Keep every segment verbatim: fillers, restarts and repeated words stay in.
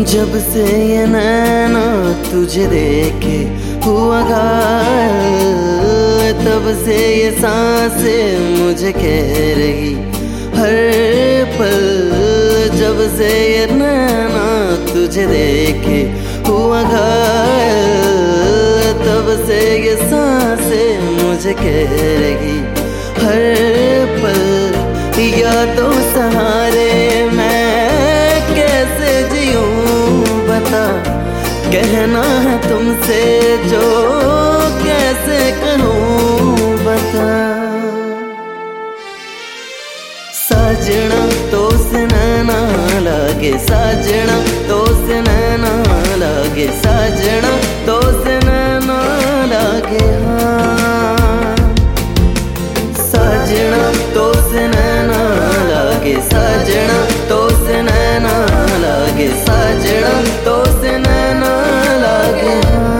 जब से ये नैना तुझे देखे हुआ घायल, तब से ये सांसें मुझे कह रही हर पल। जब से ये नैना तुझे देखे हुआ घायल, तब से ये सांसें मुझे कह रही हर पल। यादों सहारे मैं कैसे जीऊं बता, कहना है तुमसे जो कैसे कहूँ बता। साजना तो से नैना लागे, साजना तो से नैना लागे, साजना तो से नैना लागे। हाँ साजना तो से नैना लागे, साजना तो से नैना लागे, साजना तो से नैना लागे।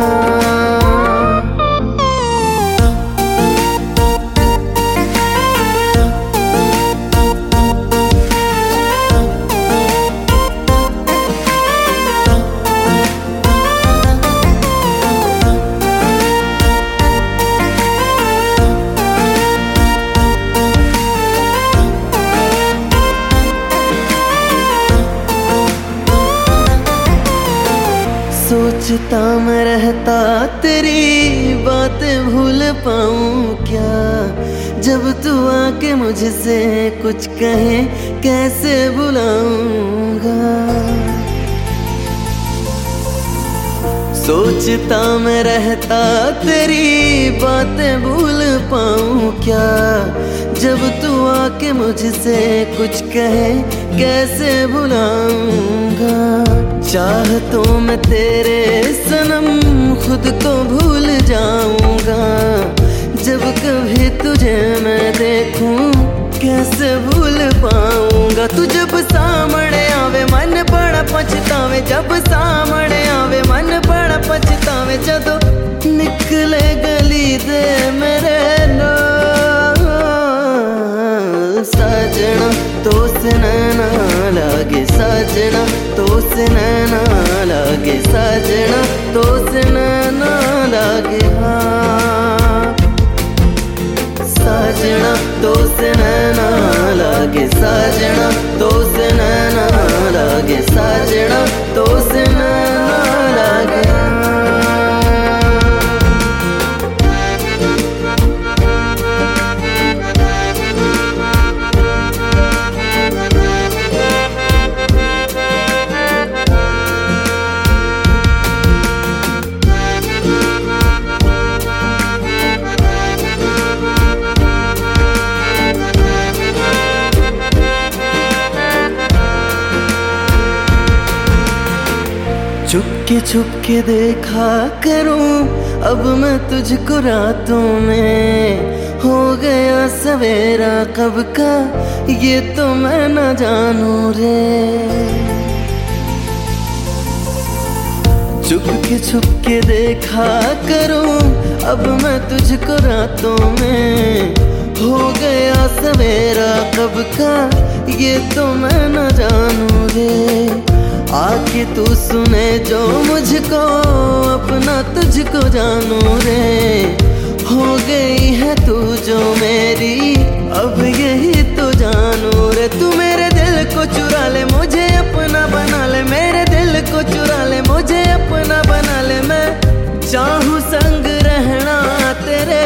सोचता मैं रहता तेरी बातें भूल पाऊं क्या, जब तू आके मुझसे कुछ कहे कैसे बुलाऊंगा। सोचता मैं रहता तेरी बातें भूल पाऊं क्या, जब तू आके मुझसे कुछ कहे कैसे बुलाऊंगा। चाहतों में तेरे सनम खुद को भूल जाऊंगा, जब कभी तुझे मैं देखूं कैसे भूल पाऊंगा। तू जब सामने आवे मन बड़ा पछतावे, जब सामने आवे मन बड़ा पछतावे। जदों निकले गली दे मेरे नाल, साजना तो से नैना लागे, साजना तो से नैना लागे, साजना तो से नैना लागे। हाँ साजना तो से नैना लागे, साजना तो से नैना लागे, साजना तो से नैना लागे। चुपके चुपके देखा करूं अब मैं तुझको रातों में, हो गया सवेरा कब का ये तो मैं न जानूं रे। चुपके छुपके देखा करूं अब मैं तुझको रातों में, हो गया सवेरा कब का ये तो मैं न जानूं रे। आके तू सुने जो मुझको अपना तुझको जानू रे, हो गई है तू जो मेरी अब यही तो जानू रे। तू मेरे दिल को चुरा ले मुझे अपना बना ले, मेरे दिल को चुरा ले मुझे अपना बना ले। मैं चाहूँ संग रहना तेरे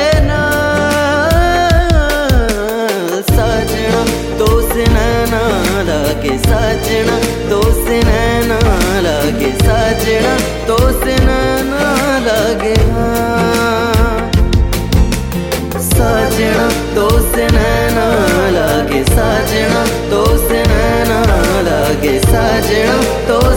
नाल, साजना तो से नैना लागे, साजना तो से नैना लागे, साजना तो से नैना लागे। हाँ साजना तो से नैना लागे, साजना तो से नैना लागे, साजना तो